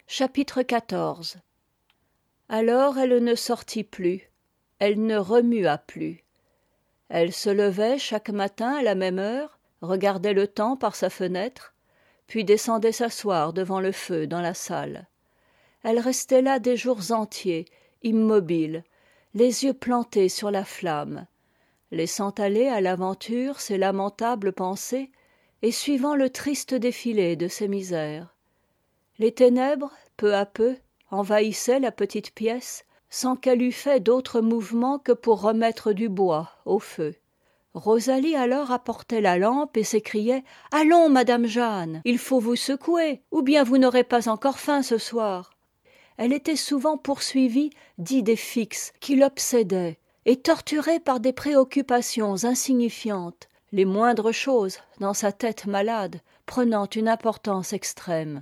Chapitre XIV. Alors elle ne sortit plus, elle ne remua plus. Elle se levait chaque matin à la même heure, regardait le temps par sa fenêtre, puis descendait s'asseoir devant le feu dans la salle. Elle restait là des jours entiers, immobile, les yeux plantés sur la flamme, laissant aller à l'aventure ses lamentables pensées et suivant le triste défilé de ses misères. Les ténèbres, peu à peu, envahissaient la petite pièce, sans qu'elle eût fait d'autre mouvement que pour remettre du bois au feu. Rosalie alors apportait la lampe et s'écriait « Allons, Madame Jeanne, il faut vous secouer, ou bien vous n'aurez pas encore faim ce soir. » Elle était souvent poursuivie d'idées fixes qui l'obsédaient et torturée par des préoccupations insignifiantes, les moindres choses, dans sa tête malade, prenant une importance extrême.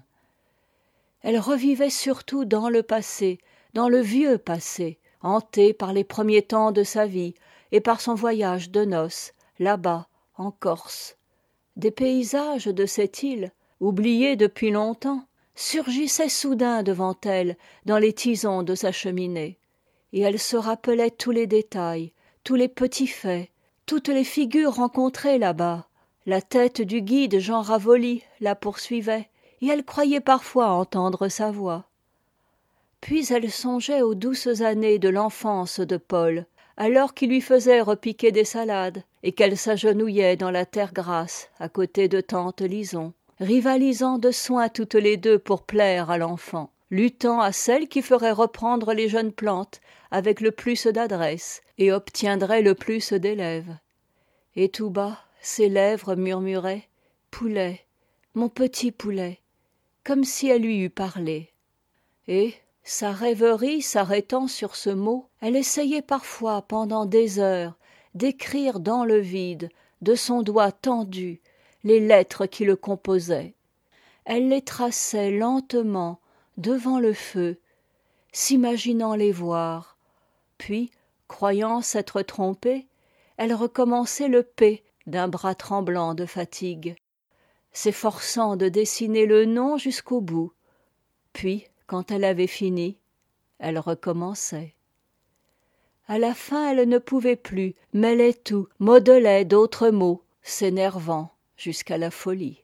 Elle revivait surtout dans le passé, dans le vieux passé, hantée par les premiers temps de sa vie et par son voyage de noces, là-bas, en Corse. Des paysages de cette île, oubliés depuis longtemps, surgissaient soudain devant elle dans les tisons de sa cheminée, et elle se rappelait tous les détails, tous les petits faits, toutes les figures rencontrées là-bas. La tête du guide Jean Ravoli la poursuivait, et elle croyait parfois entendre sa voix. Puis elle songeait aux douces années de l'enfance de Paul, alors qu'il lui faisait repiquer des salades, et qu'elle s'agenouillait dans la terre grasse à côté de tante Lison, rivalisant de soins toutes les deux pour plaire à l'enfant, luttant à celle qui ferait reprendre les jeunes plantes avec le plus d'adresse et obtiendrait le plus d'élèves. Et tout bas, ses lèvres murmuraient « Poulet, mon petit poulet », comme si elle lui eût parlé. Et, sa rêverie s'arrêtant sur ce mot, elle essayait parfois pendant des heures d'écrire dans le vide, de son doigt tendu, les lettres qui le composaient. Elle les traçait lentement devant le feu, s'imaginant les voir. Puis, croyant s'être trompée, elle recommençait le P d'un bras tremblant de fatigue, s'efforçant de dessiner le nom jusqu'au bout. Puis, quand elle avait fini, elle recommençait. À la fin, elle ne pouvait plus, mêlait tout, modelait d'autres mots, s'énervant jusqu'à la folie.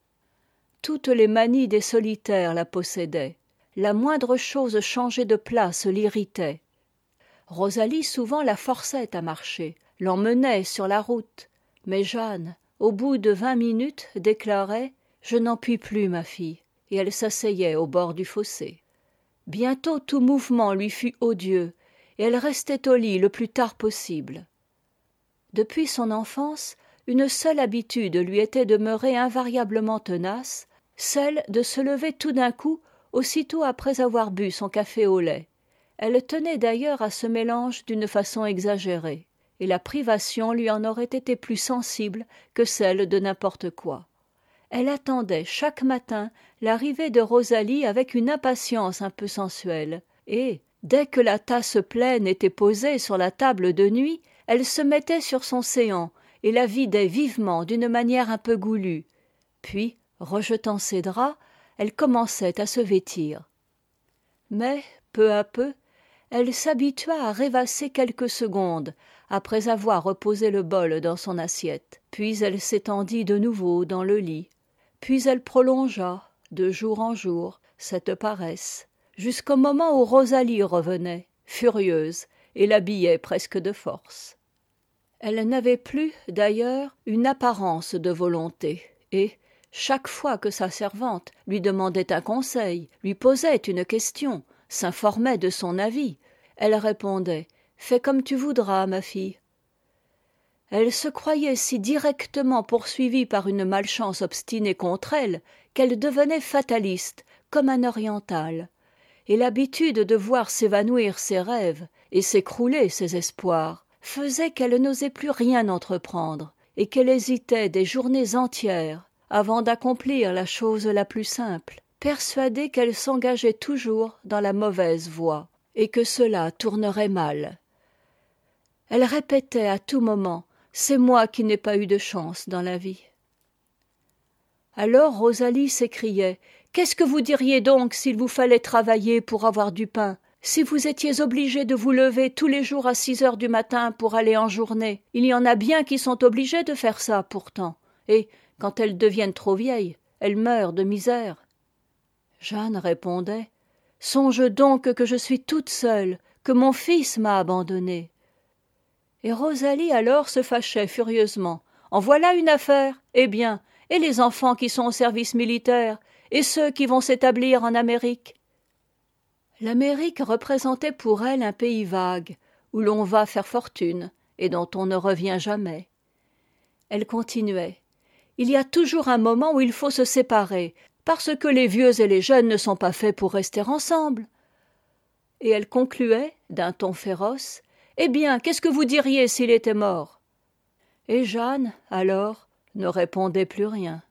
Toutes les manies des solitaires la possédaient. La moindre chose changée de place l'irritait. Rosalie souvent la forçait à marcher, l'emmenait sur la route. Mais Jeanne, au bout de 20 minutes, déclarait « Je n'en puis plus, ma fille », et elle s'asseyait au bord du fossé. Bientôt tout mouvement lui fut odieux, et elle restait au lit le plus tard possible. Depuis son enfance, une seule habitude lui était demeurée invariablement tenace, celle de se lever tout d'un coup, aussitôt après avoir bu son café au lait. Elle tenait d'ailleurs à ce mélange d'une façon exagérée, et la privation lui en aurait été plus sensible que celle de n'importe quoi. Elle attendait chaque matin l'arrivée de Rosalie avec une impatience un peu sensuelle, et, dès que la tasse pleine était posée sur la table de nuit, elle se mettait sur son séant et la vidait vivement d'une manière un peu goulue. Puis, rejetant ses draps, elle commençait à se vêtir. Mais, peu à peu, elle s'habitua à rêvasser quelques secondes après avoir reposé le bol dans son assiette. Puis elle s'étendit de nouveau dans le lit. Puis elle prolongea, de jour en jour, cette paresse, jusqu'au moment où Rosalie revenait, furieuse, et l'habillait presque de force. Elle n'avait plus, d'ailleurs, une apparence de volonté, et, chaque fois que sa servante lui demandait un conseil, lui posait une question, s'informait de son avis, elle répondait « Fais comme tu voudras, ma fille ». Elle se croyait si directement poursuivie par une malchance obstinée contre elle qu'elle devenait fataliste, comme un oriental, et l'habitude de voir s'évanouir ses rêves et s'écrouler ses espoirs faisait qu'elle n'osait plus rien entreprendre et qu'elle hésitait des journées entières avant d'accomplir la chose la plus simple, persuadée qu'elle s'engageait toujours dans la mauvaise voie et que cela tournerait mal. Elle répétait à tout moment « C'est moi qui n'ai pas eu de chance dans la vie ». Alors Rosalie s'écriait: « Qu'est-ce que vous diriez donc s'il vous fallait travailler pour avoir du pain? Si vous étiez obligé de vous lever tous les jours à 6 heures du matin pour aller en journée? Il y en a bien qui sont obligés de faire ça pourtant. Et, quand elles deviennent trop vieilles, elles meurent de misère. » Jeanne répondait: « Songe donc que je suis toute seule, que mon fils m'a abandonnée. » Et Rosalie alors se fâchait furieusement. « En voilà une affaire! Eh bien, et les enfants qui sont au service militaire, et ceux qui vont s'établir en Amérique ?» L'Amérique représentait pour elle un pays vague, où l'on va faire fortune, et dont on ne revient jamais. Elle continuait: « Il y a toujours un moment où il faut se séparer, parce que les vieux et les jeunes ne sont pas faits pour rester ensemble. » Et elle concluait, d'un ton féroce: « Eh bien, qu'est-ce que vous diriez s'il était mort ?» Et Jeanne, alors, ne répondait plus rien.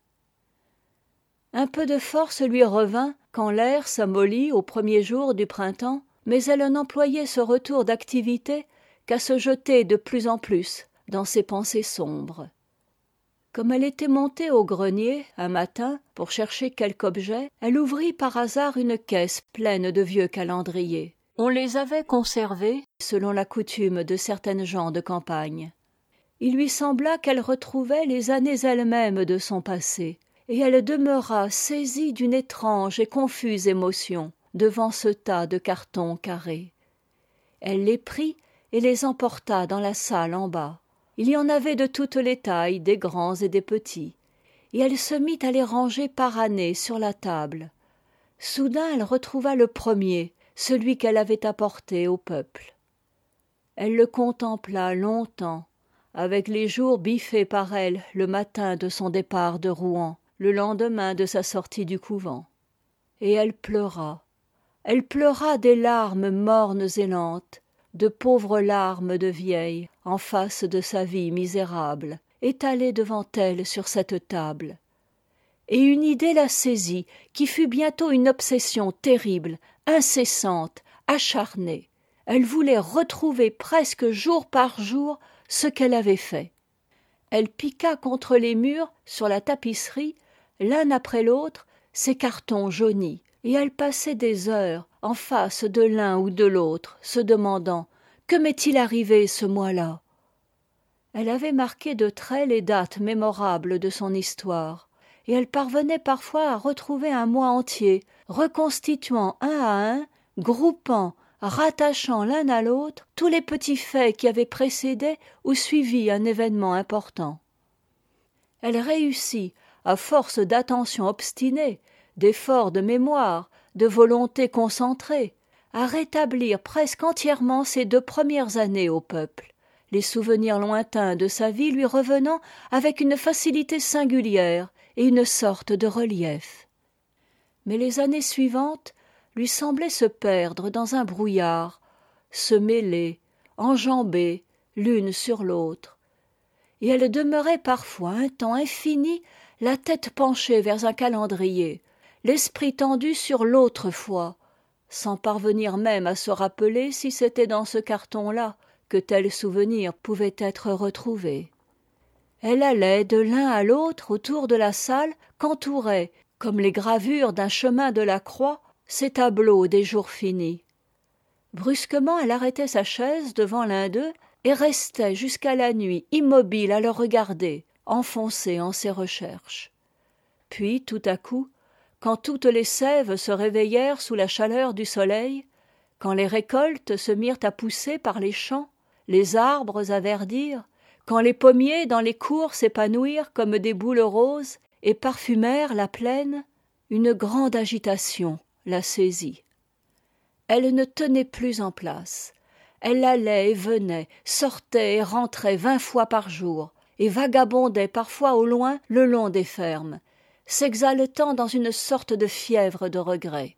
Un peu de force lui revint quand l'air s'amollit aux premiers jours du printemps, mais elle n'employait ce retour d'activité qu'à se jeter de plus en plus dans ses pensées sombres. Comme elle était montée au grenier, un matin, pour chercher quelque objet, elle ouvrit par hasard une caisse pleine de vieux calendriers. On les avait conservés selon la coutume de certaines gens de campagne. Il lui sembla qu'elle retrouvait les années elles-mêmes de son passé, et elle demeura saisie d'une étrange et confuse émotion devant ce tas de cartons carrés. Elle les prit et les emporta dans la salle en bas. Il y en avait de toutes les tailles, des grands et des petits, et elle se mit à les ranger par année sur la table. Soudain elle retrouva le premier, celui qu'elle avait apporté au peuple. Elle le contempla longtemps, avec les jours biffés par elle le matin de son départ de Rouen, le lendemain de sa sortie du couvent. Et elle pleura des larmes mornes et lentes, de pauvres larmes de vieille, en face de sa vie misérable, étalée devant elle sur cette table. Et une idée la saisit, qui fut bientôt une obsession terrible, incessante, acharnée. Elle voulait retrouver presque jour par jour ce qu'elle avait fait. Elle piqua contre les murs, sur la tapisserie, l'un après l'autre, ces cartons jaunis, et elle passait des heures en face de l'un ou de l'autre, se demandant: que m'est-il arrivé ce mois-là? Elle avait marqué de traits les dates mémorables de son histoire, et elle parvenait parfois à retrouver un mois entier, reconstituant un à un, groupant, rattachant l'un à l'autre tous les petits faits qui avaient précédé ou suivi un événement important. Elle réussit, à force d'attention obstinée, d'efforts de mémoire, de volonté concentrée, à rétablir presque entièrement ses 2 premières années au peuple, les souvenirs lointains de sa vie lui revenant avec une facilité singulière et une sorte de relief. Mais les années suivantes lui semblaient se perdre dans un brouillard, se mêler, enjamber l'une sur l'autre, et elle demeurait parfois un temps infini la tête penchée vers un calendrier, l'esprit tendu sur l'autrefois, sans parvenir même à se rappeler si c'était dans ce carton-là que tel souvenir pouvait être retrouvé. Elle allait de l'un à l'autre autour de la salle qu'entouraient, comme les gravures d'un chemin de la croix, ces tableaux des jours finis. Brusquement elle arrêtait sa chaise devant l'un d'eux et restait jusqu'à la nuit immobile à le regarder, enfoncée en ses recherches. Puis tout à coup, quand toutes les sèves se réveillèrent sous la chaleur du soleil, quand les récoltes se mirent à pousser par les champs, les arbres à verdir, quand les pommiers dans les cours s'épanouirent comme des boules roses et parfumèrent la plaine, une grande agitation la saisit. Elle ne tenait plus en place. Elle allait et venait, sortait et rentrait 20 fois par jour, et vagabondait parfois au loin le long des fermes, s'exaltant dans une sorte de fièvre de regret.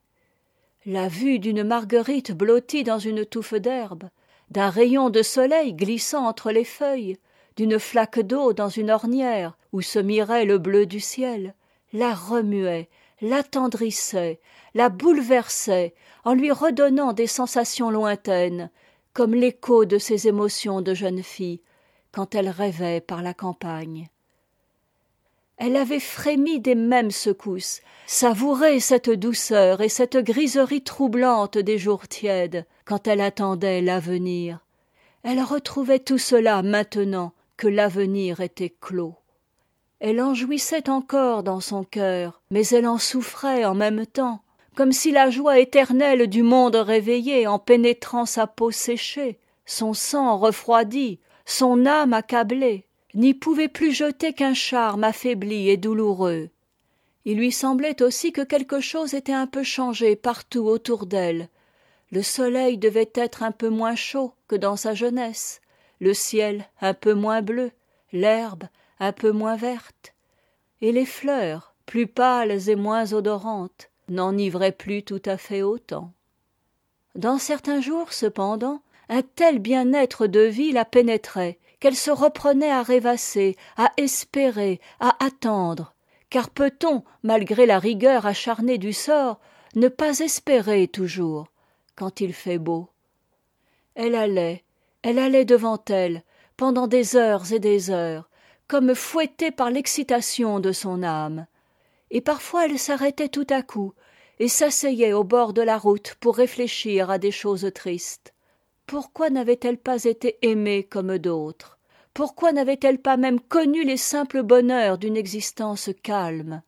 La vue d'une marguerite blottie dans une touffe d'herbe, d'un rayon de soleil glissant entre les feuilles, d'une flaque d'eau dans une ornière où se mirait le bleu du ciel, la remuait, l'attendrissait, la bouleversait en lui redonnant des sensations lointaines, comme l'écho de ses émotions de jeune fille quand elle rêvait par la campagne. Elle avait frémi des mêmes secousses, savouré cette douceur et cette griserie troublante des jours tièdes, quand elle attendait l'avenir. Elle retrouvait tout cela maintenant que l'avenir était clos. Elle en jouissait encore dans son cœur, mais elle en souffrait en même temps, comme si la joie éternelle du monde réveillé, en pénétrant sa peau séchée, son sang refroidi, son âme accablée, n'y pouvait plus jeter qu'un charme affaibli et douloureux. Il lui semblait aussi que quelque chose était un peu changé partout autour d'elle. Le soleil devait être un peu moins chaud que dans sa jeunesse, le ciel un peu moins bleu, l'herbe un peu moins verte, et les fleurs, plus pâles et moins odorantes, n'enivraient plus tout à fait autant. Dans certains jours, cependant, un tel bien-être de vie la pénétrait, qu'elle se reprenait à rêvasser, à espérer, à attendre, car peut-on, malgré la rigueur acharnée du sort, ne pas espérer toujours, quand il fait beau? Elle allait devant elle, pendant des heures et des heures, comme fouettée par l'excitation de son âme, et parfois elle s'arrêtait tout à coup, et s'asseyait au bord de la route pour réfléchir à des choses tristes. Pourquoi n'avait-elle pas été aimée comme d'autres? Pourquoi n'avait-elle pas même connu les simples bonheurs d'une existence calme?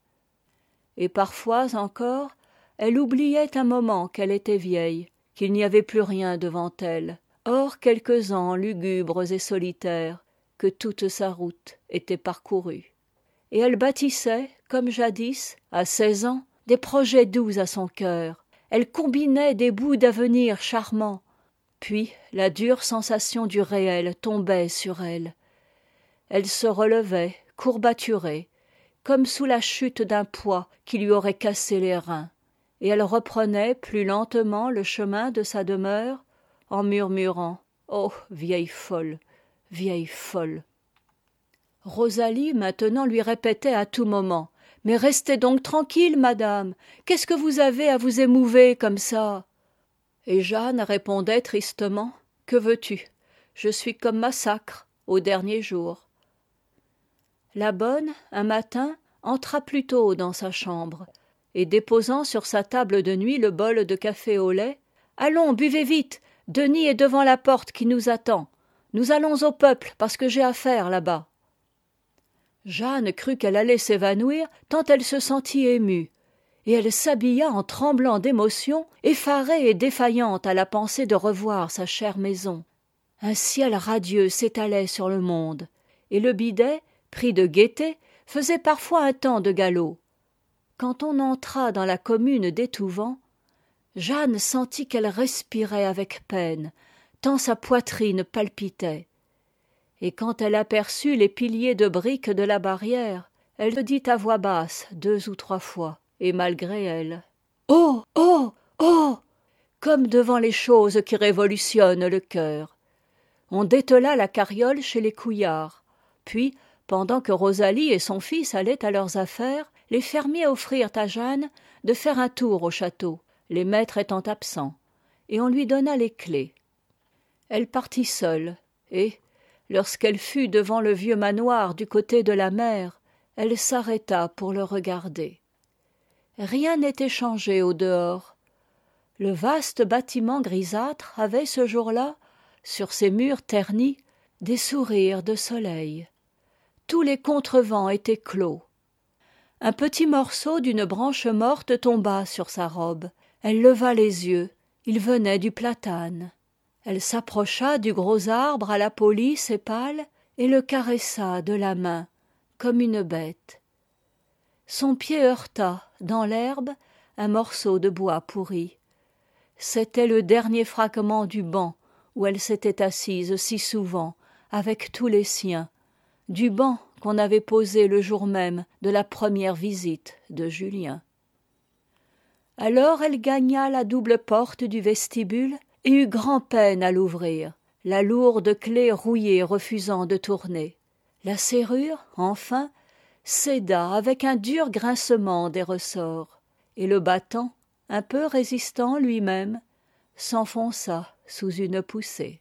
Et parfois encore, elle oubliait un moment qu'elle était vieille, qu'il n'y avait plus rien devant elle, hors quelques ans lugubres et solitaires, que toute sa route était parcourue. Et elle bâtissait, comme jadis, à 16 ans, des projets doux à son cœur. Elle combinait des bouts d'avenir charmants. Puis la dure sensation du réel tombait sur elle. Elle se relevait, courbaturée, comme sous la chute d'un poids qui lui aurait cassé les reins, et elle reprenait plus lentement le chemin de sa demeure, en murmurant « Oh, vieille folle, vieille folle !» Rosalie maintenant lui répétait à tout moment « Mais restez donc tranquille, madame, qu'est-ce que vous avez à vous émouver comme ça ?» Et Jeanne répondait tristement « Que veux-tu? Je suis comme Massacre, au dernier jour. » La bonne, un matin, entra plus tôt dans sa chambre, et déposant sur sa table de nuit le bol de café au lait, « Allons, buvez vite, Denis est devant la porte qui nous attend. Nous allons au peuple parce que j'ai affaire là-bas. » Jeanne crut qu'elle allait s'évanouir tant elle se sentit émue, et elle s'habilla en tremblant d'émotion, effarée et défaillante à la pensée de revoir sa chère maison. Un ciel radieux s'étalait sur le monde, et le bidet, pris de gaieté, faisait parfois un temps de galop. Quand on entra dans la commune d'Étouvent, Jeanne sentit qu'elle respirait avec peine, tant sa poitrine palpitait. Et quand elle aperçut les piliers de briques de la barrière, elle le dit à voix basse 2 ou 3 fois, et malgré elle. « Oh, oh, oh !» comme devant les choses qui révolutionnent le cœur. On détela la carriole chez les Couillard. Puis, pendant que Rosalie et son fils allaient à leurs affaires, les fermiers offrirent à Jeanne de faire un tour au château, les maîtres étant absents, et on lui donna les clés. Elle partit seule, et, lorsqu'elle fut devant le vieux manoir du côté de la mer, elle s'arrêta pour le regarder. Rien n'était changé au dehors. Le vaste bâtiment grisâtre avait ce jour-là, sur ses murs ternis, des sourires de soleil. Tous les contrevents étaient clos. Un petit morceau d'une branche morte tomba sur sa robe. Elle leva les yeux. Il venait du platane. Elle s'approcha du gros arbre à la peau lisse et pâle et le caressa de la main, comme une bête. Son pied heurta, dans l'herbe, un morceau de bois pourri. C'était le dernier fragment du banc où elle s'était assise si souvent, avec tous les siens, du banc qu'on avait posé le jour même de la première visite de Julien. Alors elle gagna la double porte du vestibule et eut grand-peine à l'ouvrir, la lourde clé rouillée refusant de tourner. La serrure, enfin, céda avec un dur grincement des ressorts, et le battant, un peu résistant lui-même, s'enfonça sous une poussée.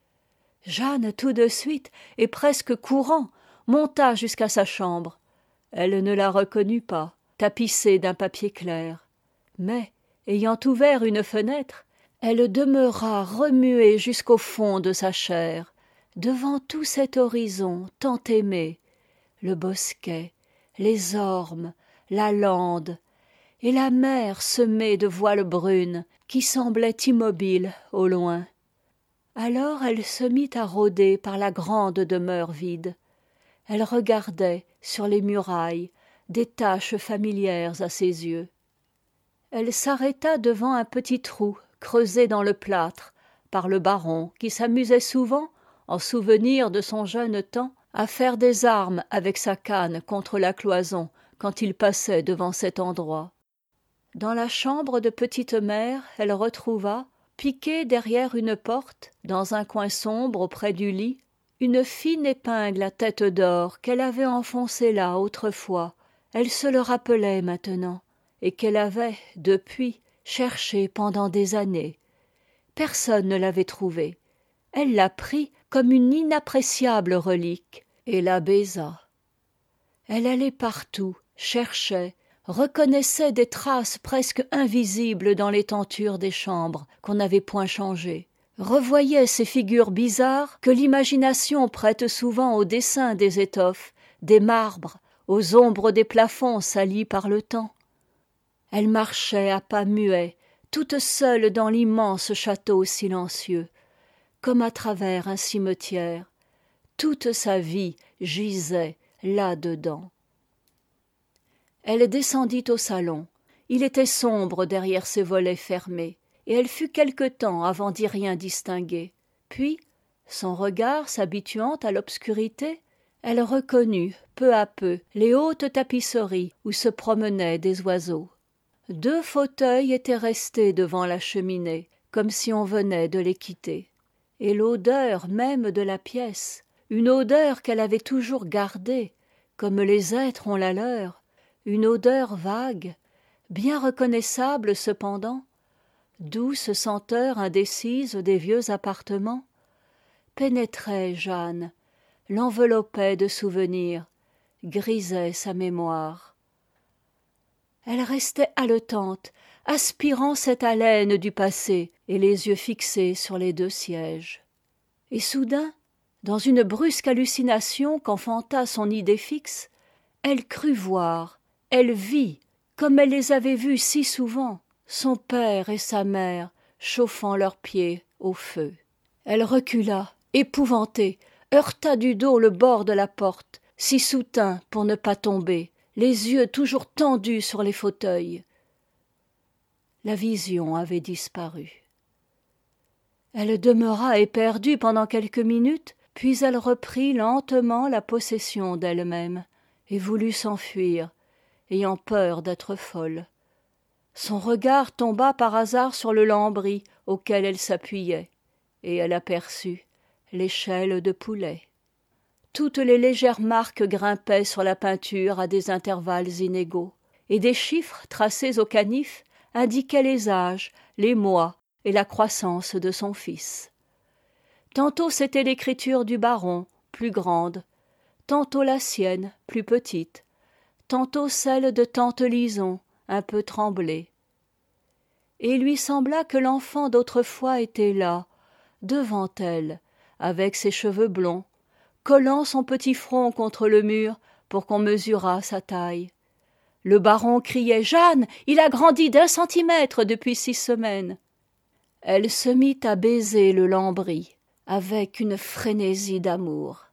Jeanne, tout de suite, et presque courant, monta jusqu'à sa chambre. Elle ne la reconnut pas, tapissée d'un papier clair. Mais, ayant ouvert une fenêtre, elle demeura remuée jusqu'au fond de sa chair, devant tout cet horizon tant aimé, le bosquet, les ormes, la lande, et la mer semée de voiles brunes qui semblaient immobiles au loin. Alors elle se mit à rôder par la grande demeure vide. Elle regardait sur les murailles des taches familières à ses yeux. Elle s'arrêta devant un petit trou creusé dans le plâtre par le baron qui s'amusait souvent, en souvenir de son jeune temps, à faire des armes avec sa canne contre la cloison quand il passait devant cet endroit. Dans la chambre de petite mère, elle retrouva, piquée derrière une porte, dans un coin sombre auprès du lit, une fine épingle à tête d'or qu'elle avait enfoncée là autrefois. Elle se le rappelait maintenant, et qu'elle avait, depuis, cherché pendant des années. Personne ne l'avait trouvée. Elle la prit comme une inappréciable relique, et la baisa. Elle allait partout, cherchait, reconnaissait des traces presque invisibles dans les tentures des chambres qu'on n'avait point changées, revoyait ces figures bizarres que l'imagination prête souvent au dessin des étoffes, des marbres, aux ombres des plafonds salis par le temps. Elle marchait à pas muets, toute seule dans l'immense château silencieux, comme à travers un cimetière. Toute sa vie gisait là-dedans. Elle descendit au salon. Il était sombre derrière ses volets fermés, et elle fut quelque temps avant d'y rien distinguer. Puis, son regard s'habituant à l'obscurité, elle reconnut peu à peu les hautes tapisseries où se promenaient des oiseaux. 2 fauteuils étaient restés devant la cheminée, comme si on venait de les quitter. Et l'odeur même de la pièce, une odeur qu'elle avait toujours gardée, comme les êtres ont la leur, une odeur vague, bien reconnaissable cependant, douce senteur indécise des vieux appartements, pénétrait Jeanne, l'enveloppait de souvenirs, grisait sa mémoire. Elle restait haletante, aspirant cette haleine du passé et les yeux fixés sur les 2 sièges. Et soudain, dans une brusque hallucination qu'enfanta son idée fixe, elle crut voir, elle vit, comme elle les avait vus si souvent, son père et sa mère chauffant leurs pieds au feu. Elle recula, épouvantée, heurta du dos le bord de la porte, s'y soutint pour ne pas tomber, les yeux toujours tendus sur les fauteuils. La vision avait disparu. Elle demeura éperdue pendant quelques minutes, puis elle reprit lentement la possession d'elle-même et voulut s'enfuir, ayant peur d'être folle. Son regard tomba par hasard sur le lambris auquel elle s'appuyait, et elle aperçut l'échelle de poulet. Toutes les légères marques grimpaient sur la peinture à des intervalles inégaux, et des chiffres tracés au canif indiquaient les âges, les mois et la croissance de son fils. Tantôt c'était l'écriture du baron, plus grande, tantôt la sienne, plus petite, tantôt celle de tante Lison, un peu tremblée. Et il lui sembla que l'enfant d'autrefois était là, devant elle, avec ses cheveux blonds, collant son petit front contre le mur pour qu'on mesurât sa taille. Le baron criait « Jeanne, il a grandi d'1 centimètre depuis 6 semaines !» Elle se mit à baiser le lambris avec une frénésie d'amour.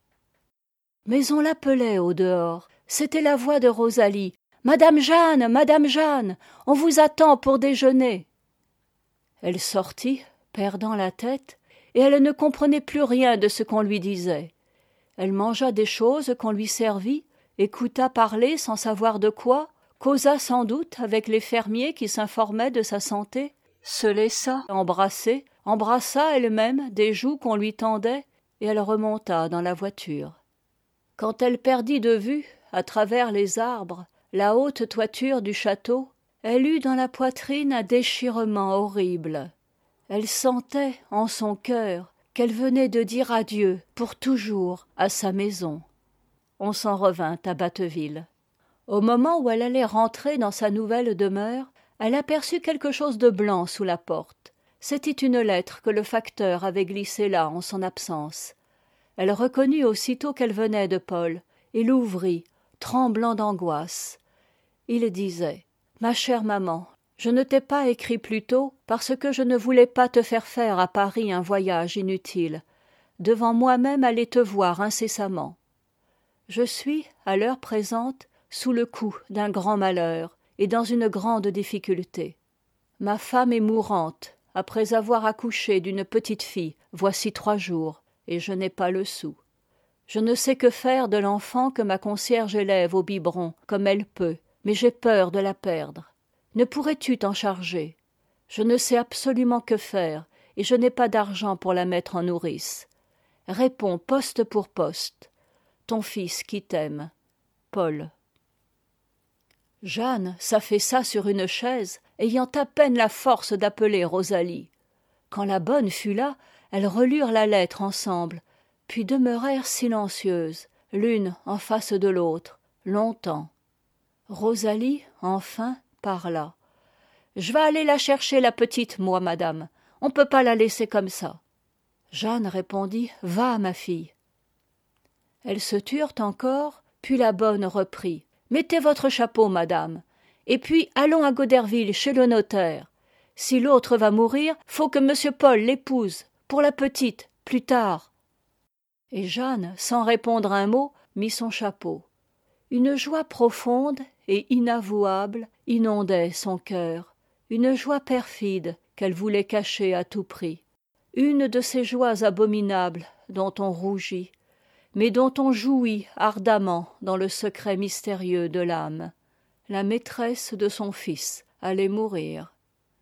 Mais on l'appelait au dehors. C'était la voix de Rosalie. « Madame Jeanne, on vous attend pour déjeuner !» Elle sortit, perdant la tête, et elle ne comprenait plus rien de ce qu'on lui disait. Elle mangea des choses qu'on lui servit, écouta parler sans savoir de quoi, causa sans doute avec les fermiers qui s'informaient de sa santé, se laissa embrasser, embrassa elle-même des joues qu'on lui tendait, et elle remonta dans la voiture. Quand elle perdit de vue, à travers les arbres, la haute toiture du château, elle eut dans la poitrine un déchirement horrible. Elle sentait, en son cœur, qu'elle venait de dire adieu pour toujours à sa maison. On s'en revint à Batteville. Au moment où elle allait rentrer dans sa nouvelle demeure, elle aperçut quelque chose de blanc sous la porte. C'était une lettre que le facteur avait glissée là en son absence. Elle reconnut aussitôt qu'elle venait de Paul, et l'ouvrit, tremblant d'angoisse. Il disait « Ma chère maman, je ne t'ai pas écrit plus tôt parce que je ne voulais pas te faire à Paris un voyage inutile, devant moi-même aller te voir incessamment. Je suis, à l'heure présente, sous le coup d'un grand malheur et dans une grande difficulté. Ma femme est mourante, après avoir accouché d'une petite fille, voici 3 jours, et je n'ai pas le sou. Je ne sais que faire de l'enfant que ma concierge élève au biberon, comme elle peut, mais j'ai peur de la perdre. Ne pourrais-tu t'en charger? Je ne sais absolument que faire, et je n'ai pas d'argent pour la mettre en nourrice. Réponds poste pour poste. Ton fils qui t'aime. Paul. Jeanne s'affaissa sur une chaise, ayant à peine la force d'appeler Rosalie. Quand la bonne fut là, elles relurent la lettre ensemble, puis demeurèrent silencieuses, l'une en face de l'autre, longtemps. Rosalie, enfin, parla. « Je vais aller la chercher, la petite, moi, madame. On ne peut pas la laisser comme ça. » Jeanne répondit « Va, ma fille. » Elles se turent encore, puis la bonne reprit. « Mettez votre chapeau, madame. Et puis allons à Goderville, chez le notaire. Si l'autre va mourir, faut que monsieur Paul l'épouse, pour la petite, plus tard. » Et Jeanne, sans répondre un mot, mit son chapeau. Une joie profonde et inavouable inondait son cœur, une joie perfide qu'elle voulait cacher à tout prix, une de ces joies abominables dont on rougit, mais dont on jouit ardemment dans le secret mystérieux de l'âme. La maîtresse de son fils allait mourir.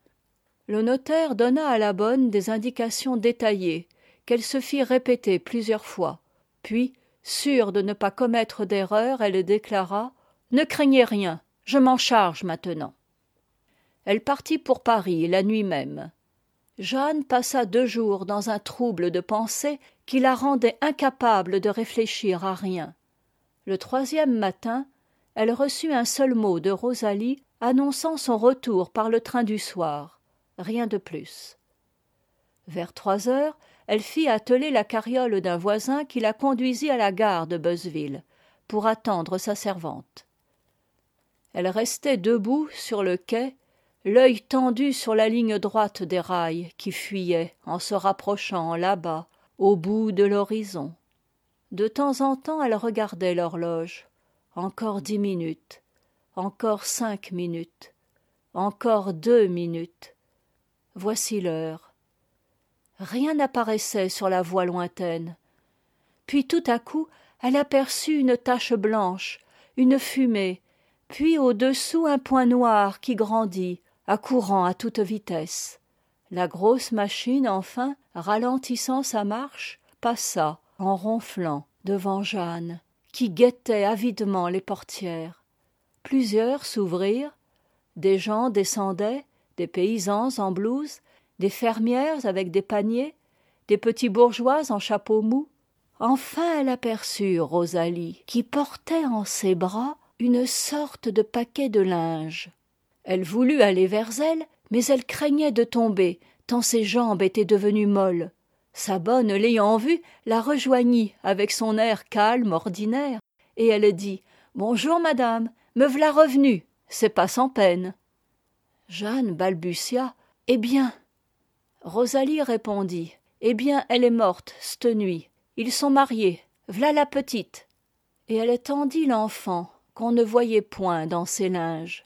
Le notaire donna à la bonne des indications détaillées qu'elle se fit répéter plusieurs fois, puis, sûre de ne pas commettre d'erreur, elle déclara « Ne craignez rien, je m'en charge maintenant. » Elle partit pour Paris la nuit même. Jeanne passa 2 jours dans un trouble de pensée qui la rendait incapable de réfléchir à rien. Le 3e matin, elle reçut un seul mot de Rosalie annonçant son retour par le train du soir. Rien de plus. Vers 3 heures, elle fit atteler la carriole d'un voisin qui la conduisit à la gare de Beuzeville pour attendre sa servante. Elle restait debout sur le quai, l'œil tendu sur la ligne droite des rails qui fuyaient en se rapprochant là-bas, au bout de l'horizon. De temps en temps, elle regardait l'horloge. Encore 10 minutes, encore 5 minutes, encore 2 minutes. Voici l'heure. Rien n'apparaissait sur la voie lointaine. Puis tout à coup, elle aperçut une tache blanche, une fumée, puis au-dessous un point noir qui grandit, accourant à toute vitesse. La grosse machine, enfin, ralentissant sa marche, passa, en ronflant, devant Jeanne, qui guettait avidement les portières. Plusieurs s'ouvrirent, des gens descendaient, des paysans en blouse, des fermières avec des paniers, des petits bourgeois en chapeau mou. Enfin elle aperçut Rosalie, qui portait en ses bras une sorte de paquet de linge. Elle voulut aller vers elle, mais elle craignait de tomber, tant ses jambes étaient devenues molles. Sa bonne, l'ayant vue, la rejoignit avec son air calme ordinaire, et elle dit « Bonjour, madame, me v'là revenue, c'est pas sans peine. » Jeanne balbutia « Eh bien ?» Rosalie répondit « Eh bien, elle est morte, c'te nuit. Ils sont mariés, v'là la petite. » Et elle tendit l'enfant, qu'on ne voyait point dans ses linges.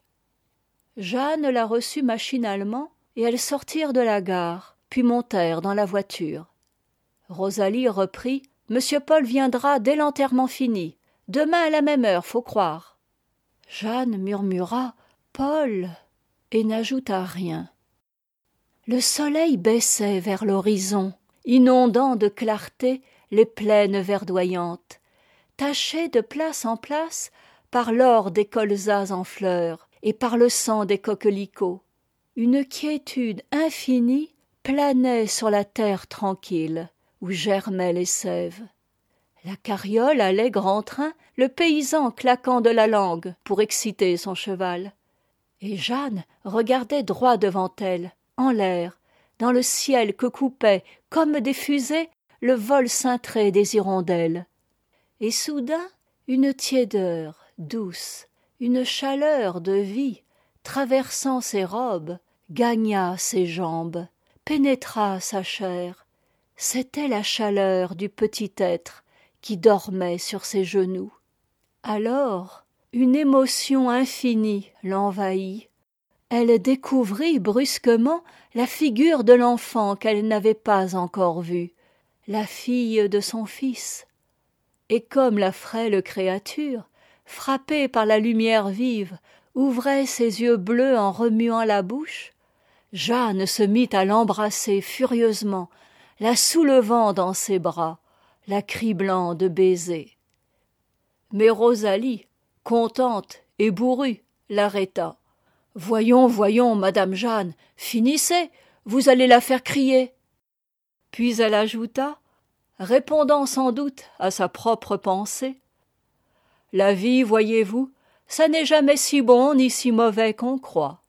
Jeanne la reçut machinalement, et elles sortirent de la gare, puis montèrent dans la voiture. Rosalie reprit « Monsieur Paul viendra dès l'enterrement fini. Demain à la même heure, faut croire. » Jeanne murmura « Paul » et n'ajouta rien. Le soleil baissait vers l'horizon, inondant de clarté les plaines verdoyantes, tachées de place en place par l'or des colzas en fleurs et par le sang des coquelicots. Une quiétude infinie planait sur la terre tranquille où germaient les sèves. La carriole allait grand train, le paysan claquant de la langue pour exciter son cheval. Et Jeanne regardait droit devant elle, en l'air, dans le ciel que coupait, comme des fusées, le vol cintré des hirondelles. Et soudain, une tiédeur douce, une chaleur de vie, traversant ses robes, gagna ses jambes, pénétra sa chair. C'était la chaleur du petit être qui dormait sur ses genoux. Alors, une émotion infinie l'envahit. Elle découvrit brusquement la figure de l'enfant qu'elle n'avait pas encore vue, la fille de son fils. Et comme la frêle créature, frappée par la lumière vive, ouvrait ses yeux bleus en remuant la bouche, Jeanne se mit à l'embrasser furieusement, la soulevant dans ses bras, la criblant de baisers. Mais Rosalie, contente et bourrue, l'arrêta. « Voyons, voyons, madame Jeanne, finissez, vous allez la faire crier. » Puis elle ajouta, répondant sans doute à sa propre pensée, « La vie, voyez-vous, ça n'est jamais si bon ni si mauvais qu'on croit.